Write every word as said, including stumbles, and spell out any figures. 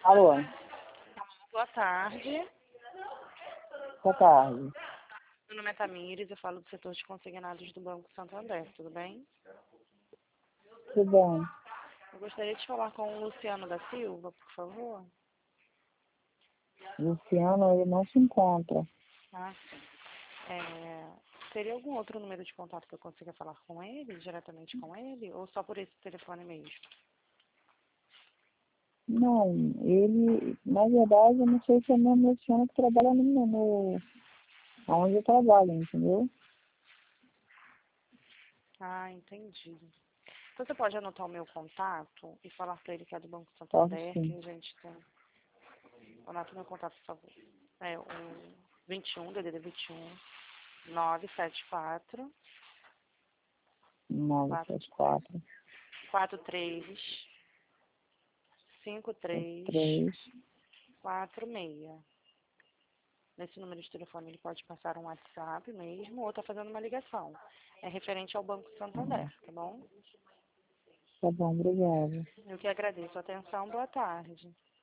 Alô, Boa tarde. boa tarde. Meu nome é Tamires, eu falo do setor de consignados do Banco Santander, tudo bem? Tudo bem? Eu gostaria de falar com o Luciano da Silva, por favor. Luciano, ele não se encontra. Ah, sim. É, teria algum outro número de contato que eu consiga falar com ele, diretamente com ele, ou só por esse telefone mesmo? Não, ele, na verdade, eu não sei se é o mesmo Luciano que trabalha no, no onde eu trabalho, entendeu? Ah, entendi. Então você pode anotar o meu contato e falar para ele que é do Banco Posso Santander, que sim. a gente tem. Anota o meu contato, por favor. É o vinte e um, D D D vinte e um, nove sete quatro, nove sete quatro, quatro três cinco três três. quatro seis. Nesse número de telefone ele pode passar um WhatsApp mesmo ou tá fazendo uma ligação. É referente ao Banco Santander, tá bom? Tá bom, obrigada. Eu que agradeço a atenção. Boa tarde.